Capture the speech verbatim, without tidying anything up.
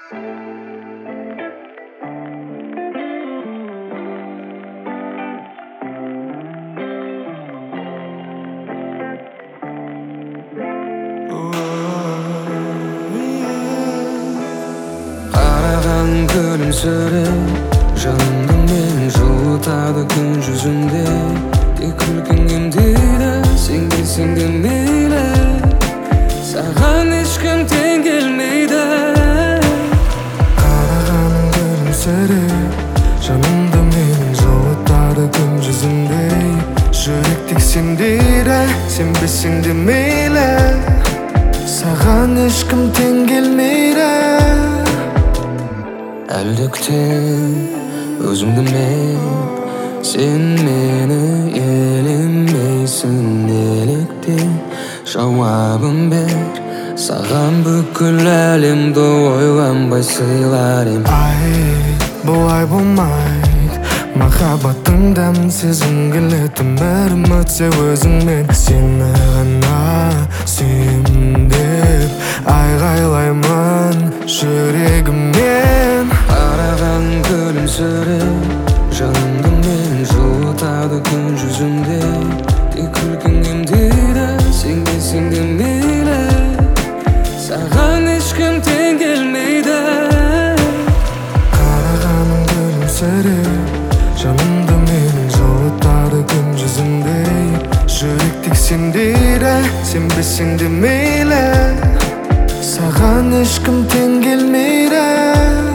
Karagan gülümsürep janımda meni жылытады күн жүзінде тек күлкің емдейді сен келсең де мейлі саған ешкім тең келмейді Қарағаның күлімсіреп жанымда мені жылытады күн жүзінде жүрек тек сен дейді сенбесең де мейлі саған ешкім тең келмейді Әлде күтем өзімді мен сен мені елемейсің неліктен жауабын бер саған бүкіл әлемді ойланбай сыйлар ем Ай, бұлай болмайды махаббаттың дәмін сезгім келеді өмірім өтсе өзіңмен сені ғана сүйемін деп айғайлаймын жүрегіммен Қараған күлімсіреп жанымды мені жылытады күн жүзінде тек күлкің емдейді сенбесең де мейлі саған ешкім тең келмейді Қарағаның күлімсіреп жанымда мені жылытады күн жүзінде жүрек тек сен дейді сенбесең де мейлі саған ешкім тең келмейді